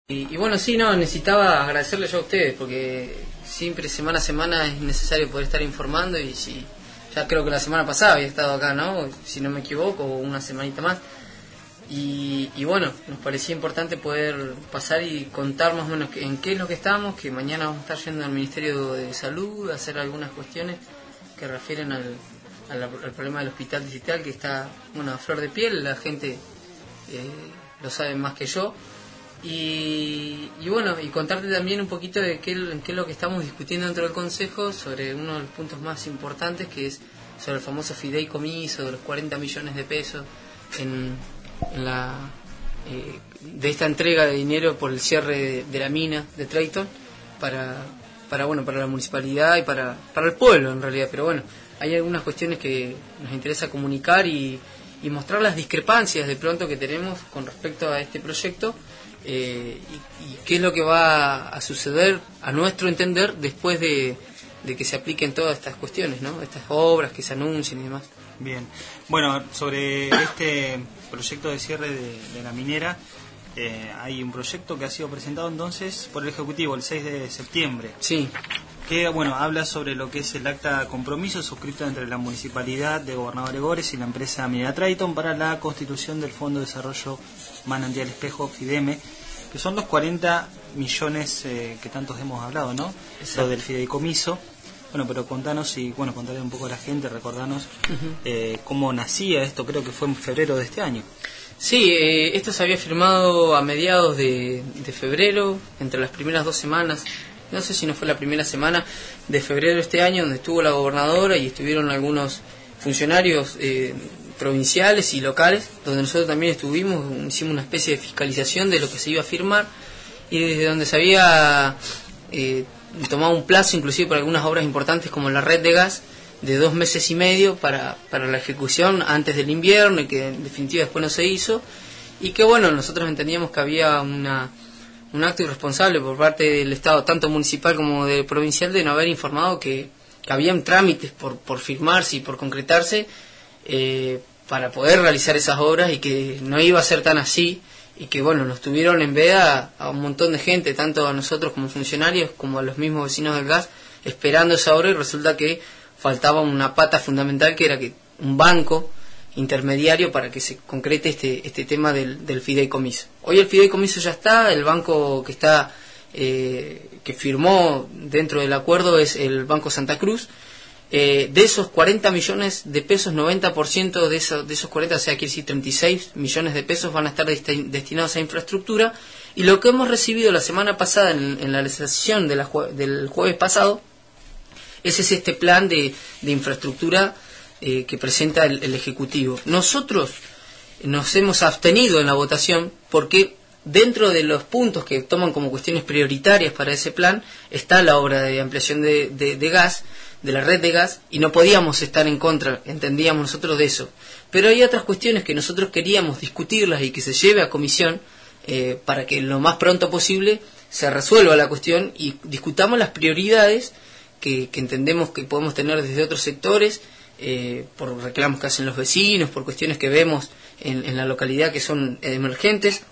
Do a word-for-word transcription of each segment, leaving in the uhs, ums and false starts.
Y, y bueno, sí, no, necesitaba agradecerle yo a ustedes, porque siempre semana a semana es necesario poder estar informando, y si ya creo que la semana pasada había estado acá, ¿no? Si no me equivoco, o una semanita más. Y, y bueno, nos parecía importante poder pasar y contar más o menos en qué es lo que estamos, que mañana vamos a estar yendo al Ministerio de Salud a hacer algunas cuestiones que refieren al, al, al problema del hospital distrital, que está, bueno, a flor de piel, la gente eh, lo sabe más que yo. Y, y bueno, y contarte también un poquito de qué, qué es lo que estamos discutiendo dentro del Consejo sobre uno de los puntos más importantes, que es sobre el famoso fideicomiso de los cuarenta millones de pesos en, en la eh, de esta entrega de dinero por el cierre de, de la mina de Trayton para, para bueno para la municipalidad y para, para el pueblo en realidad. Pero bueno, hay algunas cuestiones que nos interesa comunicar y, y mostrar las discrepancias de pronto que tenemos con respecto a este proyecto. Eh, y, y qué es lo que va a suceder a nuestro entender después de, de que se apliquen todas estas cuestiones, ¿no? Estas obras que se anuncien y demás. Bien, bueno, sobre este proyecto de cierre de, de la minera, eh, hay un proyecto que ha sido presentado entonces por el Ejecutivo el seis de septiembre. Sí. Que, bueno, habla sobre lo que es el acta de compromiso suscrito entre la Municipalidad de Gobernador Gores y la empresa minera Trayton para la constitución del Fondo de Desarrollo Manantial Espejo, FIDEME, que son los cuarenta millones eh, que tantos hemos hablado, ¿no? Exacto. Lo del fideicomiso. Bueno, pero contanos y, bueno, contarle un poco a la gente, recordanos uh-huh. eh, cómo nacía esto, creo que fue en febrero de este año. Sí, eh, esto se había firmado a mediados de, de febrero, entre las primeras dos semanas, no sé si no fue la primera semana de febrero de este año, donde estuvo la gobernadora y estuvieron algunos funcionarios eh, provinciales y locales, donde nosotros también estuvimos, hicimos una especie de fiscalización de lo que se iba a firmar, y desde donde se había eh, tomado un plazo inclusive para algunas obras importantes como la red de gas de dos meses y medio para, para la ejecución antes del invierno, y que en definitiva después no se hizo, y que bueno, nosotros entendíamos que había una un acto irresponsable por parte del Estado, tanto municipal como de provincial, de no haber informado que, que habían trámites por, por firmarse y por concretarse eh, para poder realizar esas obras, y que no iba a ser tan así, y que bueno, nos tuvieron en veda a un montón de gente, tanto a nosotros como funcionarios como a los mismos vecinos del gas, esperando esa obra, y resulta que faltaba una pata fundamental, que era que un banco intermediario para que se concrete este este tema del, del fideicomiso. Hoy el fideicomiso ya está, el banco que está eh, que firmó dentro del acuerdo es el Banco Santa Cruz. Eh, de esos cuarenta millones de pesos, noventa por ciento de, eso, de esos cuarenta, o sea, quiere decir treinta y seis millones de pesos van a estar desti- destinados a infraestructura, y lo que hemos recibido la semana pasada en, en la sesión de la jue- del jueves pasado, ese es este plan de, de infraestructura Eh, que presenta el, el Ejecutivo. Nosotros nos hemos abstenido en la votación porque dentro de los puntos que toman como cuestiones prioritarias para ese plan está la obra de ampliación de, de, de gas, de la red de gas, y no podíamos estar en contra, entendíamos nosotros de eso. Pero hay otras cuestiones que nosotros queríamos discutirlas y que se lleve a comisión eh, para que lo más pronto posible se resuelva la cuestión y discutamos las prioridades que, que entendemos que podemos tener desde otros sectores, Eh, por reclamos que hacen los vecinos, por cuestiones que vemos en, en la localidad que son emergentes,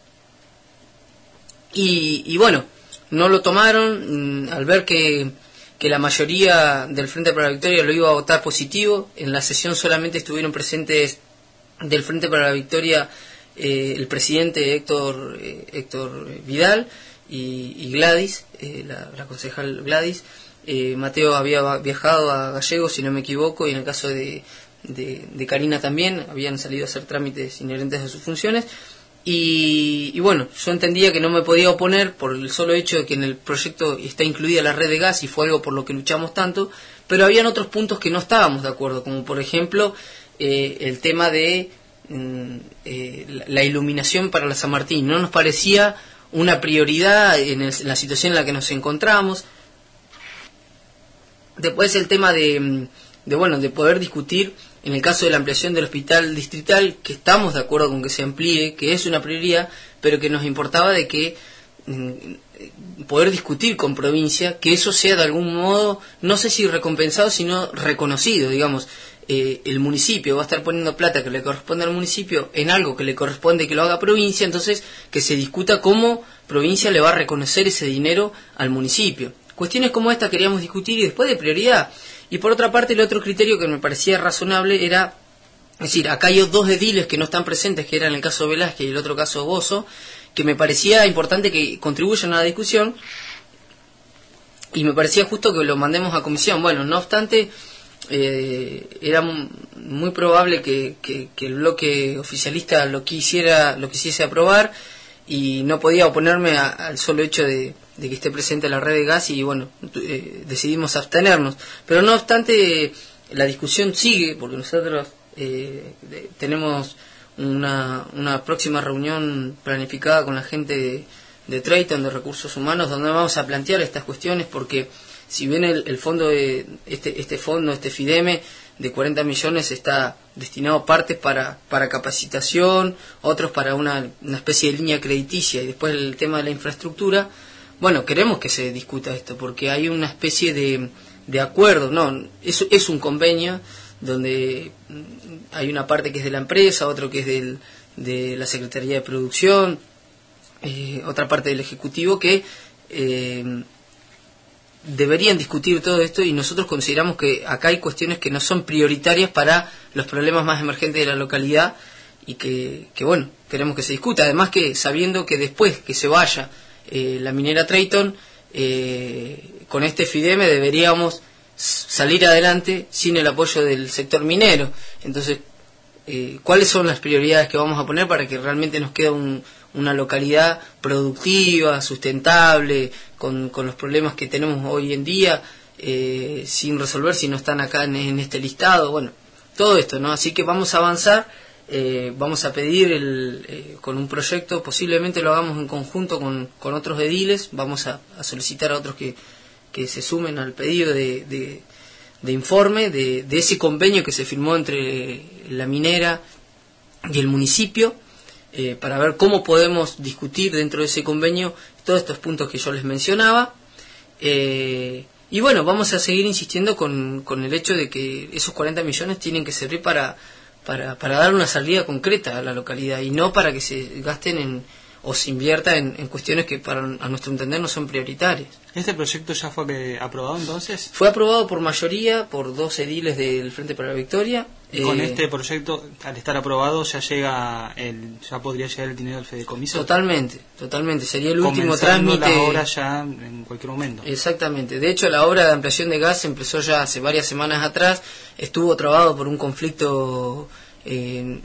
y, y bueno, no lo tomaron mmm, al ver que, que la mayoría del Frente para la Victoria lo iba a votar positivo. En la sesión solamente estuvieron presentes del Frente para la Victoria eh, el presidente Héctor, eh, Héctor Vidal y, y Gladys, eh, la, la concejal Gladys. Eh, Mateo había viajado a Gallegos, si no me equivoco, y en el caso de, de, de Karina también, habían salido a hacer trámites inherentes a sus funciones, y, y bueno, yo entendía que no me podía oponer por el solo hecho de que en el proyecto está incluida la red de gas, y fue algo por lo que luchamos tanto, pero habían otros puntos que no estábamos de acuerdo, como por ejemplo eh, el tema de mm, eh, la, la iluminación para la San Martín. No nos parecía una prioridad en, el, en la situación en la que nos encontramos. Después el tema de, de bueno de poder discutir en el caso de la ampliación del hospital distrital, que estamos de acuerdo con que se amplíe, que es una prioridad, pero que nos importaba de que mm, poder discutir con provincia, que eso sea de algún modo, no sé si recompensado, sino reconocido, digamos. eh, el municipio va a estar poniendo plata que le corresponde al municipio en algo que le corresponde que lo haga provincia, entonces que se discuta cómo provincia le va a reconocer ese dinero al municipio. Cuestiones como esta queríamos discutir y después de prioridad. Y por otra parte, el otro criterio que me parecía razonable era, es decir, acá hay dos ediles que no están presentes, que eran el caso de Velázquez y el otro caso de Bozo, que me parecía importante que contribuyan a la discusión y me parecía justo que lo mandemos a comisión. Bueno, no obstante, eh, era muy probable que, que, que el bloque oficialista lo quisiera, lo quisiese aprobar y no podía oponerme a, al solo hecho de, de que esté presente la red de gas y bueno, eh, decidimos abstenernos. Pero no obstante, la discusión sigue porque nosotros eh, de, tenemos una, una próxima reunión planificada con la gente de, de Triton, de Recursos Humanos, donde vamos a plantear estas cuestiones porque si bien el, el fondo de este, este fondo, este FIDEME de cuarenta millones está destinado a partes para, para capacitación, otros para una, una especie de línea crediticia y después el tema de la infraestructura, bueno, queremos que se discuta esto porque hay una especie de, de acuerdo, no, es, es un convenio donde hay una parte que es de la empresa, otro que es del, de la Secretaría de Producción, eh, otra parte del Ejecutivo que eh, deberían discutir todo esto y nosotros consideramos que acá hay cuestiones que no son prioritarias para los problemas más emergentes de la localidad y que, que bueno, queremos que se discuta. Además que sabiendo que después que se vaya eh, la minera Triton, eh, con este FIDEME deberíamos salir adelante sin el apoyo del sector minero. Entonces, eh, ¿cuáles son las prioridades que vamos a poner para que realmente nos quede un, una localidad productiva, sustentable, con, con los problemas que tenemos hoy en día, eh, sin resolver si no están acá en, en este listado? Bueno, todo esto, ¿no? Así que vamos a avanzar, eh, vamos a pedir el, eh, con un proyecto, posiblemente lo hagamos en conjunto con, con otros ediles, vamos a, a solicitar a otros que que se sumen al pedido de, de, de informe de, de ese convenio que se firmó entre la minera y el municipio, eh, para ver cómo podemos discutir dentro de ese convenio todos estos puntos que yo les mencionaba. Eh, y bueno, vamos a seguir insistiendo con, con el hecho de que esos cuarenta millones tienen que servir para, para, para dar una salida concreta a la localidad y no para que se gasten en o se invierta en, en cuestiones que para a nuestro entender no son prioritarias. ¿Este proyecto ya fue aprobado entonces? Fue aprobado por mayoría, por dos ediles del Frente para la Victoria. ¿Y con eh, este proyecto, al estar aprobado, ya llega el, ya podría llegar el dinero del fideicomiso? Totalmente, totalmente. Sería el último trámite. La obra ya en cualquier momento. Exactamente. De hecho, la obra de ampliación de gas empezó ya hace varias semanas atrás. Estuvo trabado por un conflicto Eh,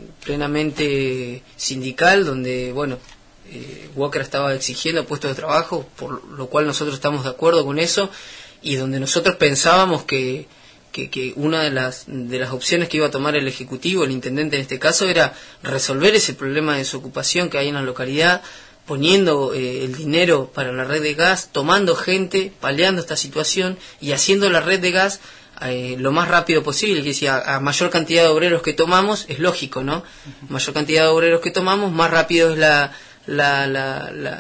plenamente sindical, donde bueno eh, Walker estaba exigiendo puestos de trabajo, por lo cual nosotros estamos de acuerdo con eso, y donde nosotros pensábamos que, que, que una de las de las opciones que iba a tomar el Ejecutivo, el intendente en este caso, era resolver ese problema de desocupación que hay en la localidad, poniendo eh, el dinero para la red de gas, tomando gente, paliando esta situación y haciendo la red de gas Eh, lo más rápido posible, que si a, a mayor cantidad de obreros que tomamos, es lógico, ¿no? Uh-huh. Mayor cantidad de obreros que tomamos, más rápido es la, la, la, la,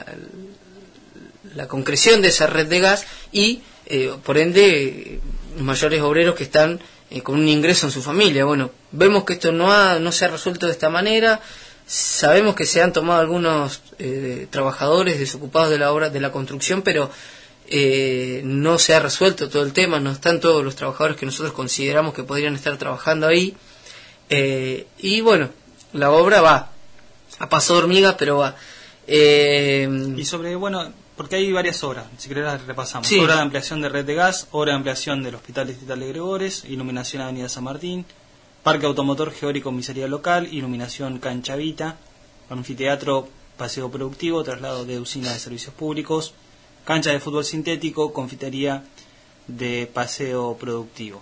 la concreción de esa red de gas y, eh, por ende, mayores obreros que están eh, con un ingreso en su familia. Bueno, vemos que esto no, ha, no se ha resuelto de esta manera, sabemos que se han tomado algunos eh, trabajadores desocupados de la obra, de la construcción, pero Eh, no se ha resuelto todo el tema, no están todos los trabajadores que nosotros consideramos que podrían estar trabajando ahí, eh, y bueno, la obra va a paso de hormiga, pero va. Eh, y sobre, bueno, porque hay varias obras, si querés las repasamos. Sí. Obra de ampliación de red de gas, obra de ampliación del Hospital Distrital de Gregores, iluminación Avenida San Martín, Parque Automotor Geori Comisaría Local, iluminación Cancha Vita, anfiteatro Paseo Productivo, traslado de usina de servicios públicos, cancha de fútbol sintético, confitería de paseo productivo.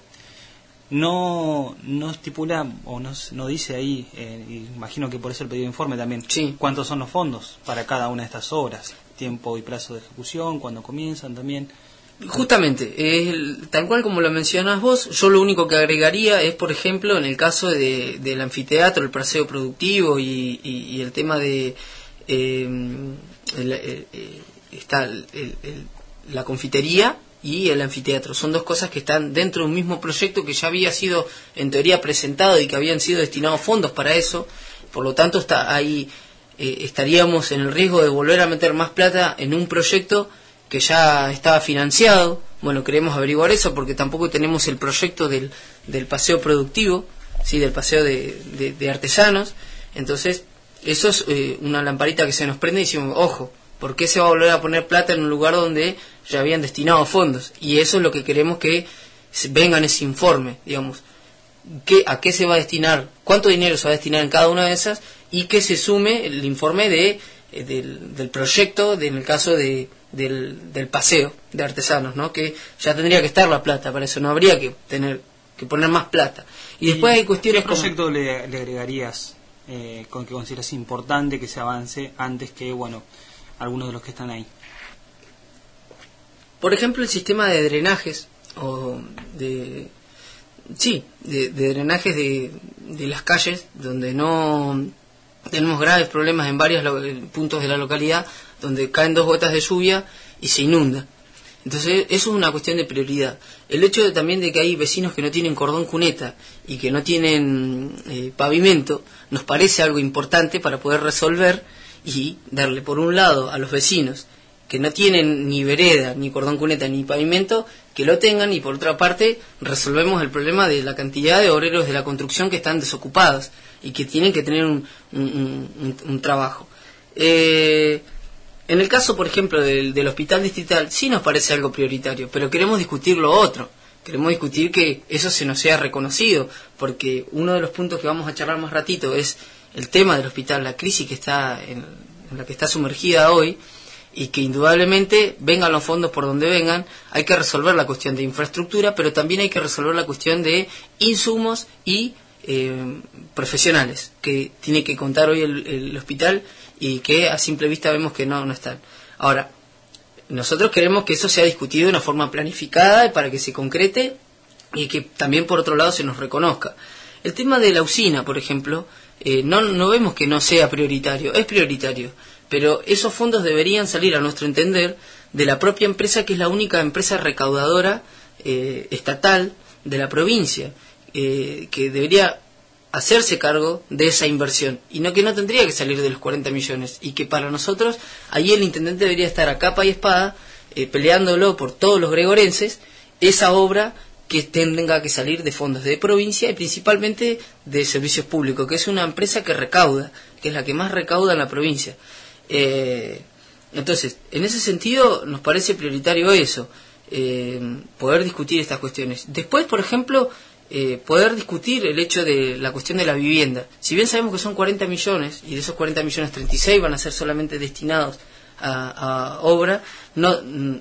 No no estipula o no, no dice ahí, eh, imagino que por eso el pedido de informe también, sí, cuántos son los fondos para cada una de estas obras, tiempo y plazo de ejecución, cuándo comienzan también. Justamente, eh, tal cual como lo mencionas vos, yo lo único que agregaría es, por ejemplo, en el caso de, del anfiteatro, el paseo productivo y, y, y el tema de... Eh, el, el, el, está el, el, el, la confitería y el anfiteatro. Son dos cosas que están dentro de un mismo proyecto que ya había sido en teoría presentado y que habían sido destinados fondos para eso. Por lo tanto, está ahí eh, estaríamos en el riesgo de volver a meter más plata en un proyecto que ya estaba financiado. Bueno, queremos averiguar eso porque tampoco tenemos el proyecto del, del paseo productivo, sí, del paseo de, de, de artesanos. Entonces, eso es eh, una lamparita que se nos prende y decimos, ojo, ¿por qué se va a volver a poner plata en un lugar donde ya habían destinado fondos? Y eso es lo que queremos que venga en ese informe, digamos. ¿Qué, ¿A qué se va a destinar? ¿Cuánto dinero se va a destinar en cada una de esas? Y que se sume el informe de, eh, del, del proyecto, de, en el caso de, del, del paseo de artesanos, ¿no? Que ya tendría que estar la plata para eso, no habría que tener que poner más plata. Y después ¿Y hay cuestiones ¿qué proyecto como... le, le agregarías eh, con que consideras importante que se avance antes que, bueno, algunos de los que están ahí? Por ejemplo, el sistema de drenajes o de sí, de, de drenajes de, de las calles, donde no tenemos graves problemas en varios lo, puntos de la localidad, donde caen dos gotas de lluvia y se inunda. Entonces, eso es una cuestión de prioridad. El hecho de, también de que hay vecinos que no tienen cordón cuneta y que no tienen eh, pavimento, nos parece algo importante para poder resolver y darle, por un lado, a los vecinos que no tienen ni vereda, ni cordón cuneta, ni pavimento, que lo tengan, y por otra parte resolvemos el problema de la cantidad de obreros de la construcción que están desocupados y que tienen que tener un, un, un, un trabajo. Eh, en el caso, por ejemplo, del, del hospital distrital, sí nos parece algo prioritario, pero queremos discutir lo otro. Queremos discutir que eso se nos sea reconocido, porque uno de los puntos que vamos a charlar más ratito es el tema del hospital, la crisis que está en, en la que está sumergida hoy, y que indudablemente vengan los fondos por donde vengan, hay que resolver la cuestión de infraestructura, pero también hay que resolver la cuestión de insumos y eh, profesionales, que tiene que contar hoy el, el hospital y que a simple vista vemos que no, no están. Ahora, nosotros queremos que eso sea discutido de una forma planificada para que se concrete y que también por otro lado se nos reconozca. El tema de la usina, por ejemplo, eh, no, no vemos que no sea prioritario, es prioritario. Pero esos fondos deberían salir, a nuestro entender, de la propia empresa, que es la única empresa recaudadora eh, estatal de la provincia, eh, que debería hacerse cargo de esa inversión, y no que no tendría que salir de los cuarenta millones, y que para nosotros, ahí el intendente debería estar a capa y espada, eh, peleándolo por todos los gregorenses, esa obra que tenga que salir de fondos de provincia y principalmente de servicios públicos, que es una empresa que recauda, que es la que más recauda en la provincia. Eh, entonces, en ese sentido nos parece prioritario eso, eh, poder discutir estas cuestiones. Después, por ejemplo, eh, poder discutir el hecho de la cuestión de la vivienda. Si bien sabemos que son cuarenta millones, y de esos cuarenta millones, treinta y seis van a ser solamente destinados a, a obra, no,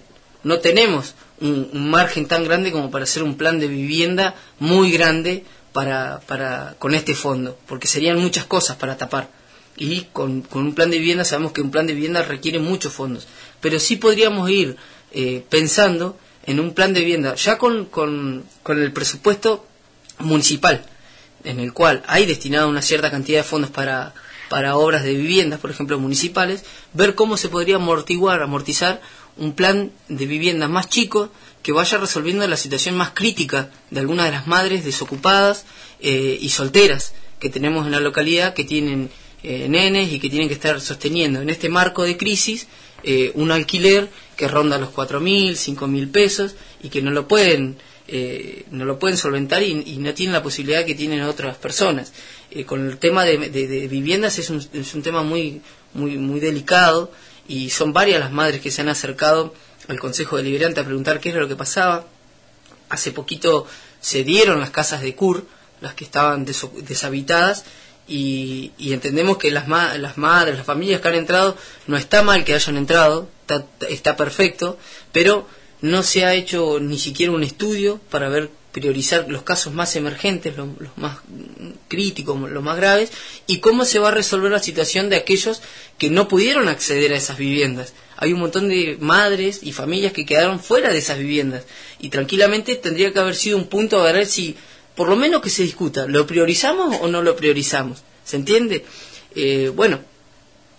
no tenemos un, un margen tan grande como para hacer un plan de vivienda muy grande para, para con este fondo, porque serían muchas cosas para tapar. Y con, con un plan de vivienda sabemos que un plan de vivienda requiere muchos fondos, pero sí podríamos ir eh, pensando en un plan de vivienda ya con, con, con el presupuesto municipal, en el cual hay destinado una cierta cantidad de fondos para, para obras de viviendas, por ejemplo municipales, ver cómo se podría amortiguar, amortizar un plan de vivienda más chico que vaya resolviendo la situación más crítica de algunas de las madres desocupadas eh, y solteras que tenemos en la localidad, que tienen Eh, nenes y que tienen que estar sosteniendo en este marco de crisis eh, un alquiler que ronda los cuatro mil, cinco mil pesos y que no lo pueden eh, no lo pueden solventar y, y no tienen la posibilidad que tienen otras personas. Eh, con el tema de, de, de viviendas es un, es un tema muy, muy, muy delicado, y son varias las madres que se han acercado al Consejo Deliberante a preguntar qué era lo que pasaba. Hace poquito se dieron las casas de C U R, las que estaban des, deshabitadas, Y, y entendemos que las, ma las madres, las familias que han entrado, no está mal que hayan entrado, está, está perfecto, pero no se ha hecho ni siquiera un estudio para ver, priorizar los casos más emergentes, los, los más críticos, los más graves, y cómo se va a resolver la situación de aquellos que no pudieron acceder a esas viviendas. Hay un montón de madres y familias que quedaron fuera de esas viviendas, y tranquilamente tendría que haber sido un punto a ver si por lo menos que se discuta, ¿lo priorizamos o no lo priorizamos? ¿Se entiende? Eh, bueno,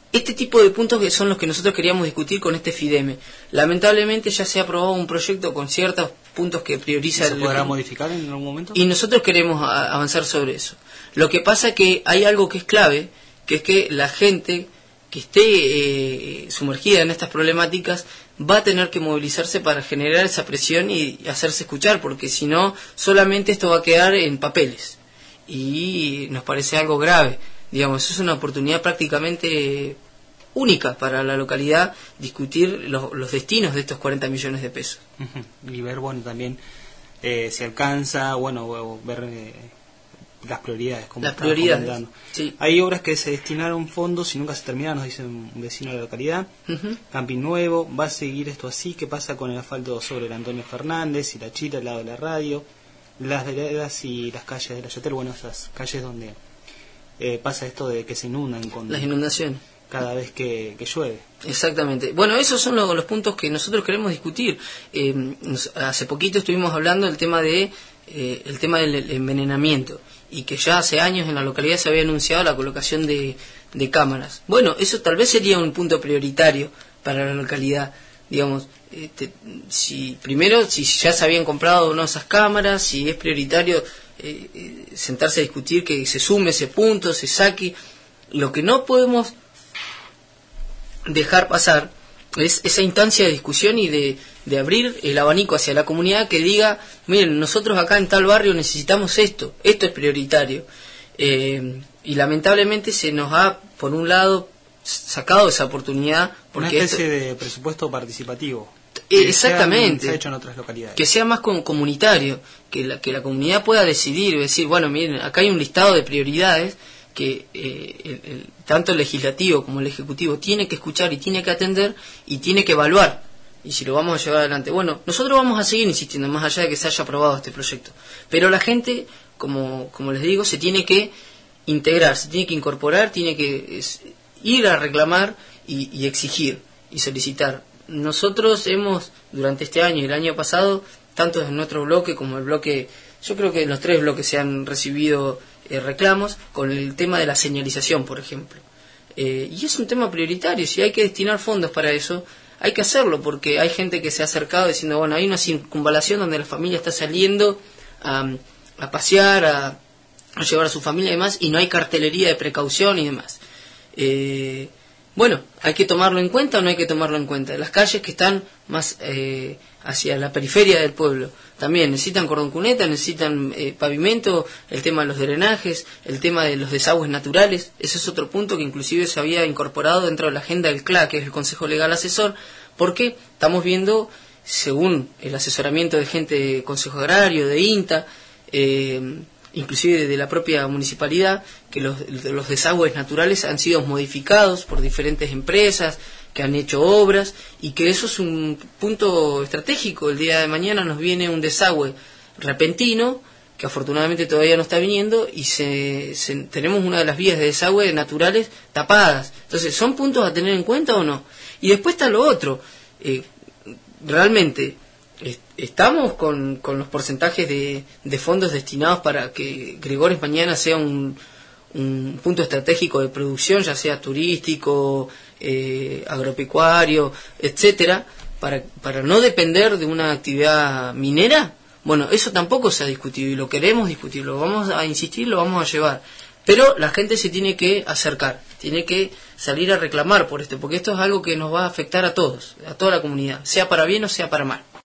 este tipo de puntos que son los que nosotros queríamos discutir con este FIDEME. Lamentablemente ya se ha aprobado un proyecto con ciertos puntos que prioriza... ¿Se podrá modificar en algún momento? Y nosotros queremos a, avanzar sobre eso. Lo que pasa es que hay algo que es clave, que es que la gente que esté eh, sumergida en estas problemáticas va a tener que movilizarse para generar esa presión y, y hacerse escuchar, porque si no, solamente esto va a quedar en papeles. Y nos parece algo grave. Digamos, es una oportunidad prácticamente única para la localidad discutir lo, los destinos de estos cuarenta millones de pesos. Uh-huh. Y ver, bueno, también eh, si alcanza, bueno, o ver eh, las prioridades. Como las prioridades, sí. Hay obras que se destinaron fondos y nunca se terminaron, nos dice un vecino de la localidad. Uh-huh. Camping Nuevo, ¿va a seguir esto así? ¿Qué pasa con el asfalto sobre el Antonio Fernández y la Chita al lado de la radio? Las veredas y las calles de la Yatel, bueno, esas calles donde eh, pasa esto de que se inundan con las inundaciones cada vez que, que llueve. Exactamente. Bueno, esos son lo, los puntos que nosotros queremos discutir. Eh, nos, hace poquito estuvimos hablando del tema de eh, el tema del envenenamiento, y que ya hace años en la localidad se había anunciado la colocación de, de cámaras. Bueno, eso tal vez sería un punto prioritario para la localidad. Digamos, este, si primero si ya se habían comprado o no esas cámaras, si es prioritario eh, eh, sentarse a discutir que se sume ese punto, se saque. Lo que no podemos dejar pasar es esa instancia de discusión y de, de abrir el abanico hacia la comunidad que diga, miren, nosotros acá en tal barrio necesitamos esto, esto es prioritario. Eh, y lamentablemente se nos ha, por un lado, sacado esa oportunidad. Porque una especie esto, de presupuesto participativo. Eh, exactamente. Se ha hecho en otras localidades. Que sea más con, comunitario, que la, que la comunidad pueda decidir, decir, bueno, miren, acá hay un listado de prioridades que eh, el, el, tanto el legislativo como el ejecutivo tiene que escuchar y tiene que atender y tiene que evaluar, y si lo vamos a llevar adelante. Bueno, nosotros vamos a seguir insistiendo, más allá de que se haya aprobado este proyecto, pero la gente, como, como les digo, se tiene que integrar, se tiene que incorporar, tiene que es, ir a reclamar y, y exigir y solicitar. Nosotros hemos, durante este año y el año pasado, tanto en nuestro bloque como el bloque, yo creo que en los tres bloques se han recibido Eh, reclamos con el tema de la señalización, por ejemplo. Eh, y es un tema prioritario. Si hay que destinar fondos para eso, hay que hacerlo, porque hay gente que se ha acercado diciendo, bueno, hay una circunvalación donde la familia está saliendo a, a pasear, a, a llevar a su familia y demás, y no hay cartelería de precaución y demás. Eh, bueno, ¿hay que tomarlo en cuenta o no hay que tomarlo en cuenta? Las calles que están más eh, hacia la periferia del pueblo también necesitan cordón cuneta, necesitan eh, pavimento, el tema de los drenajes, el tema de los desagües naturales. Ese es otro punto que inclusive se había incorporado dentro de la agenda del C L A, que es el Consejo Legal Asesor, porque estamos viendo, según el asesoramiento de gente de Consejo Agrario, de INTA, eh, inclusive de la propia municipalidad, que los, los desagües naturales han sido modificados por diferentes empresas que han hecho obras, y que eso es un punto estratégico. El día de mañana nos viene un desagüe repentino, que afortunadamente todavía no está viniendo, y se, se, tenemos una de las vías de desagüe naturales tapadas. Entonces, ¿son puntos a tener en cuenta o no? Y después está lo otro. Eh, realmente, est- estamos con, con los porcentajes de, de fondos destinados para que Gregores mañana sea un, un punto estratégico de producción, ya sea turístico, eh, agropecuario, etcétera, para, para no depender de una actividad minera. Bueno, eso tampoco se ha discutido y lo queremos discutir, lo vamos a insistir, lo vamos a llevar. Pero la gente se tiene que acercar, tiene que salir a reclamar por esto, porque esto es algo que nos va a afectar a todos, a toda la comunidad, sea para bien o sea para mal.